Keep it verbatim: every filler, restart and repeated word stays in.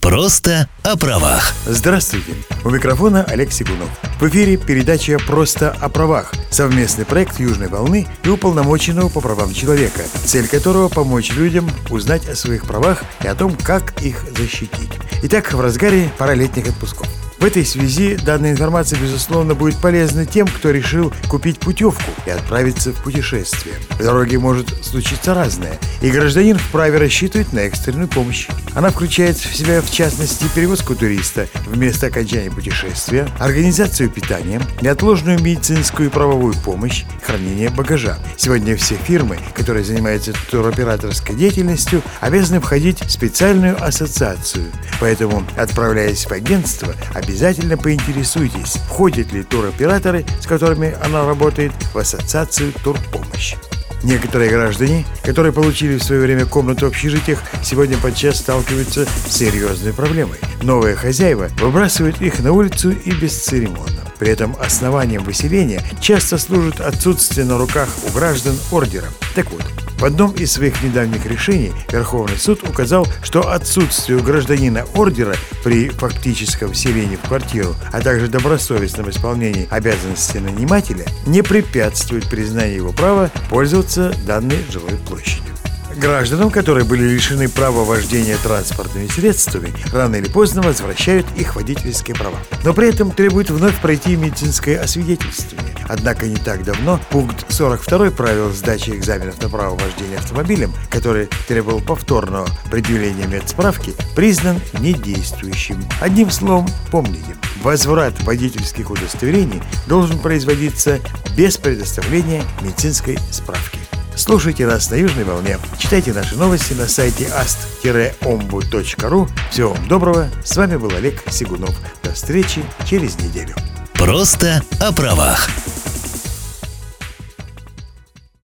Просто о правах. Здравствуйте! У микрофона Олег Сигунов. В эфире передача «Просто о правах». Совместный проект «Южной волны» и уполномоченного по правам человека, цель которого – помочь людям узнать о своих правах и о том, как их защитить. Итак, в разгаре пора летних отпусков. В этой связи данная информация, безусловно, будет полезна тем, кто решил купить путевку и отправиться в путешествие. В дороге может случиться разное, и гражданин вправе рассчитывать на экстренную помощь. Она включает в себя, в частности, перевозку туриста в место окончания путешествия, организацию питания, неотложную медицинскую и правовую помощь, хранение багажа. Сегодня все фирмы, которые занимаются туроператорской деятельностью, обязаны входить в специальную ассоциацию. Поэтому, отправляясь в агентство, обязательно поинтересуйтесь, входят ли туроператоры, с которыми она работает, в ассоциацию турпомощи. Некоторые граждане, которые получили в свое время комнату в общежитиях, сегодня подчас сталкиваются с серьезной проблемой. Новые хозяева выбрасывают их на улицу и бесцеремонно. При этом основанием выселения часто служит отсутствие на руках у граждан ордера. Так вот, в одном из своих недавних решений Верховный суд указал, что отсутствие у гражданина ордера при фактическом вселении в квартиру, а также добросовестном исполнении обязанностей нанимателя не препятствует признанию его права пользоваться данной жилой площадью. Гражданам, которые были лишены права вождения транспортными средствами, рано или поздно возвращают их водительские права. Но при этом требуют вновь пройти медицинское освидетельствование. Однако не так давно пункт сорок два правил сдачи экзаменов на право вождения автомобилем, который требовал повторного предъявления медсправки, признан недействующим. Одним словом, помните, возврат водительских удостоверений должен производиться без предоставления медицинской справки. Слушайте нас на Южной волне. Читайте наши новости на сайте аст омбу точка ру. Всего вам доброго. С вами был Олег Сигунов. До встречи через неделю. Просто о правах.